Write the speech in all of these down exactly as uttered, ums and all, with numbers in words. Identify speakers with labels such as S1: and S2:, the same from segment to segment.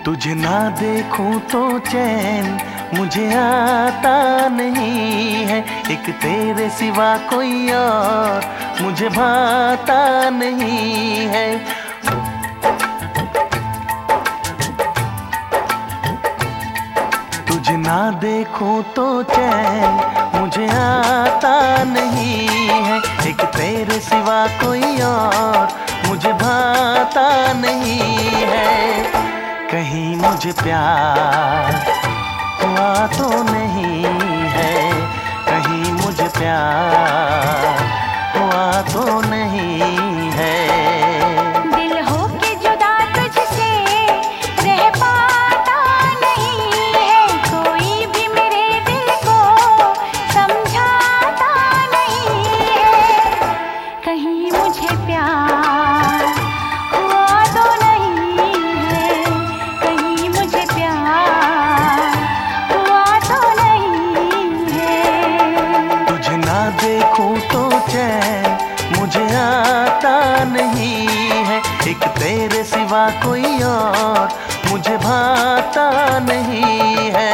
S1: तुझे ना देखूं तो चैन मुझे आता नहीं है, एक तेरे सिवा कोई और मुझे भाता नहीं है। तुझे ना देखूं तो चैन मुझे आता नहीं है, एक तेरे सिवा कोई और मुझे भाता नहीं है। कहीं मुझे प्यार हुआ तो नहीं है, कहीं मुझे प्यार हुआ तो नहीं है।
S2: दिल हो के जुदा तुझसे रह पाता नहीं है, कोई भी मेरे दिल को समझाता नहीं है। कहीं मुझे प्यार हुआ तो नहीं है, कहीं मुझे प्यार हुआ तो नहीं है।
S1: तुझे ना देखूं तो चैन मुझे आता नहीं है, एक तेरे सिवा कोई और मुझे भाता नहीं है।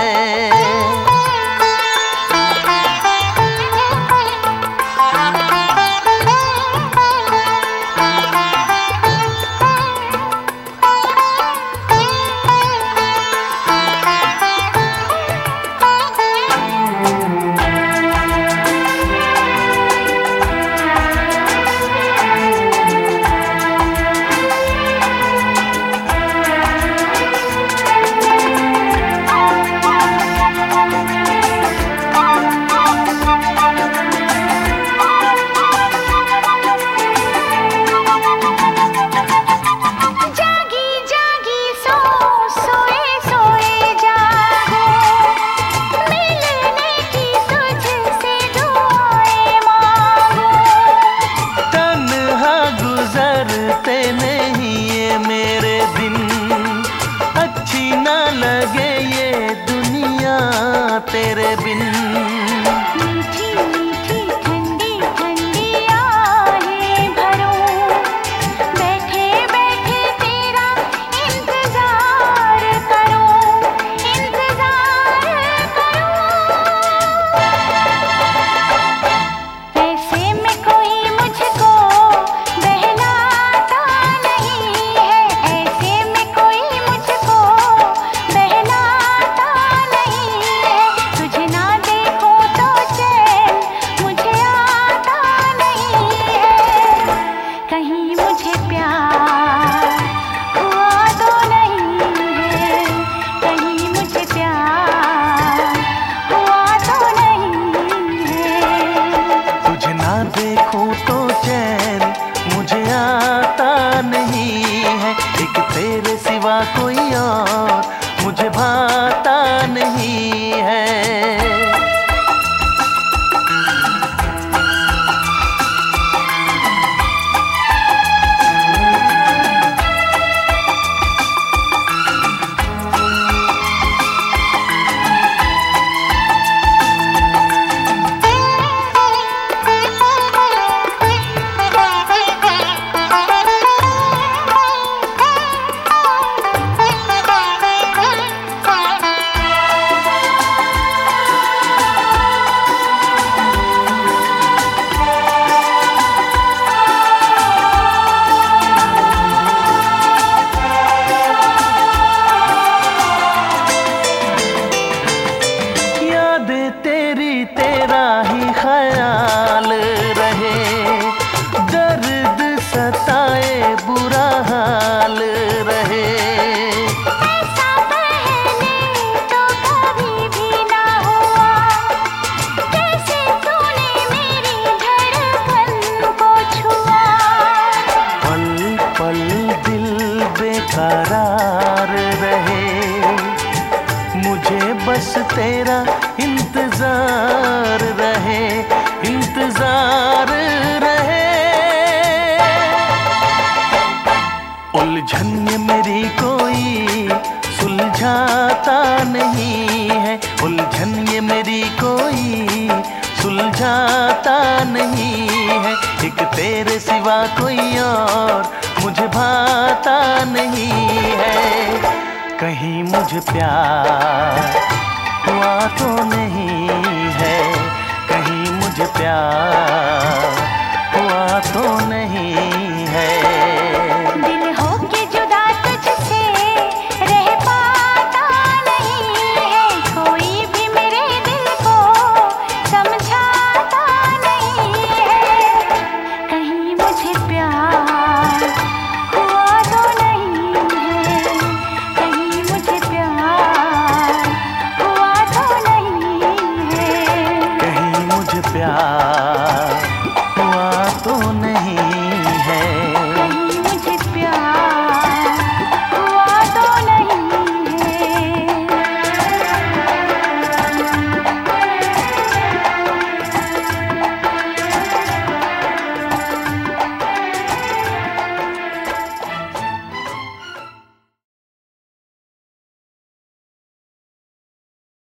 S1: तेरे बिन
S2: मीठी मीठी ठंडी ठंडी आहें भरूं, बैठे बैठे तेरा इंतजार करूं, इंतजार करूं। ऐसे में कोई मुझको बहलाता नहीं है, ऐसे में कोई मुझको बहलाता नहीं है। तुझे ना देखूं तो चैन मुझे आता नहीं है, कहीं मुझे प्यार हुआ तो नहीं है, कहीं मुझे प्यार हुआ तो नहीं है।
S1: तुझे ना देखूं तो चैन मुझे आता नहीं है, एक तेरे सिवा कोई और मुझे भाता नहीं है। तेरी तेरा ही ख्याल रहे, दर्द सताए बुरा हाल रहे।
S2: ऐसा पहले तो कभी भी ना हुआ, कैसे तूने मेरी धड़कन को छुआ।
S1: पल पल दिल बेकरार रहे, मुझे बस तेरा इंतजार रहे, इंतजार रहे। उलझन ये मेरी कोई सुलझाता नहीं है, उलझन ये मेरी कोई सुलझाता नहीं है, एक तेरे सिवा कोई और मुझे भाता नहीं है। कहीं मुझे प्यार हुआ तो नहीं है, कहीं मुझे प्यार हुआ तो नहीं है।